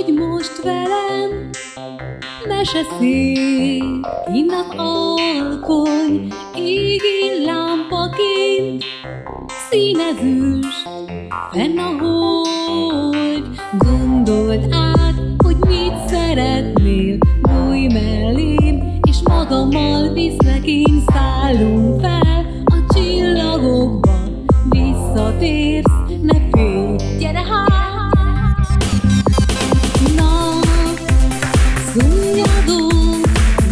Álmodj most velem, meseszél, kinn az alkony, égi lámpaként, színezős, fenn a hold. Gondold át, hogy mit szeretnél, bújj mellém, és magammal viszlek én, szállunk fel a csillagokba, visszatérsz, ne félj, gyere hát! Szunnyadó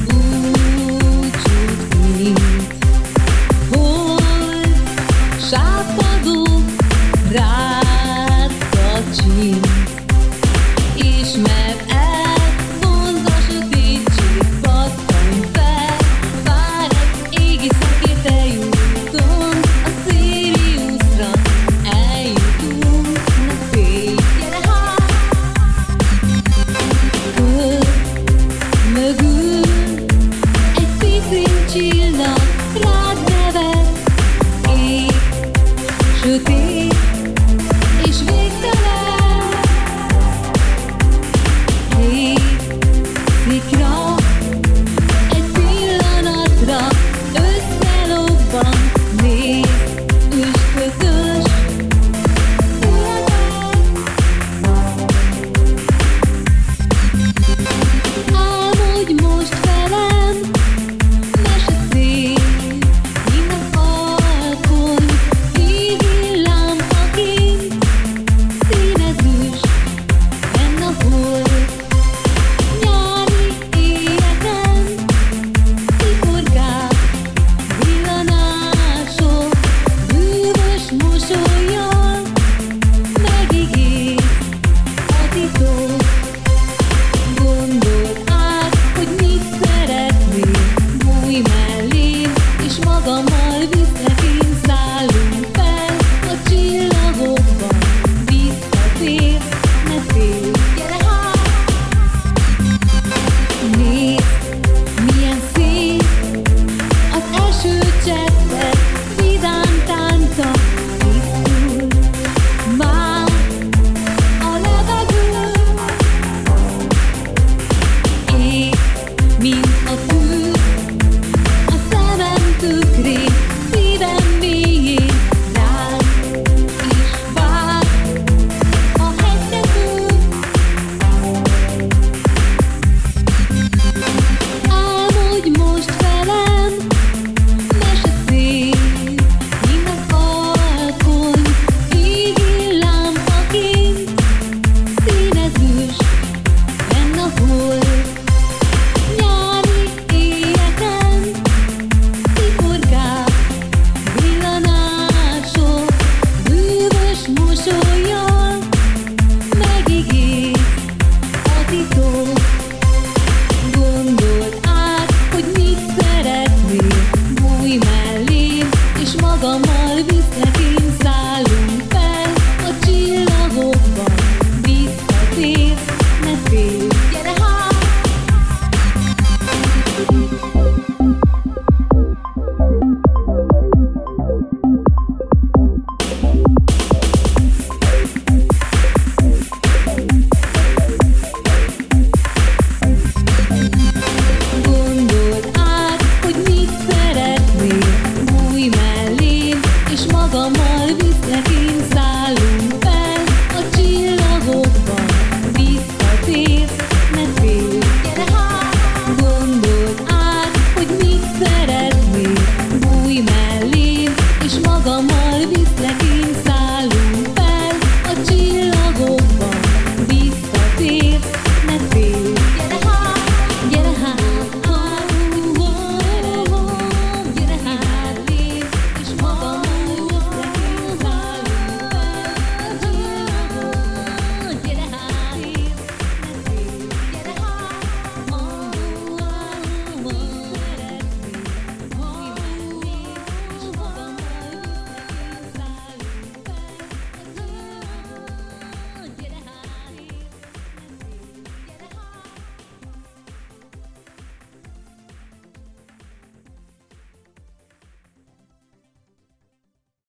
búcsút mint hold, sápadó rád kacsint. Ismerd el, vonz a sötétség, pattanj fel, vár egy égi szekét, eljutunk a Siriusra, eljutunk, ne félj, gyere hát! Mögül egy pici csillag rád nevet, ég, sötét és végtelen. Rég szikra egy pillanatra összelobban, nézd, üstökös életet. Álmodj most velem, meseszél, kinn az alkony, égi lámpaként, színezős, fenn a hold. Nyári éjeken, sziporkák, villanások, bűvös mosollyal megígér a titok.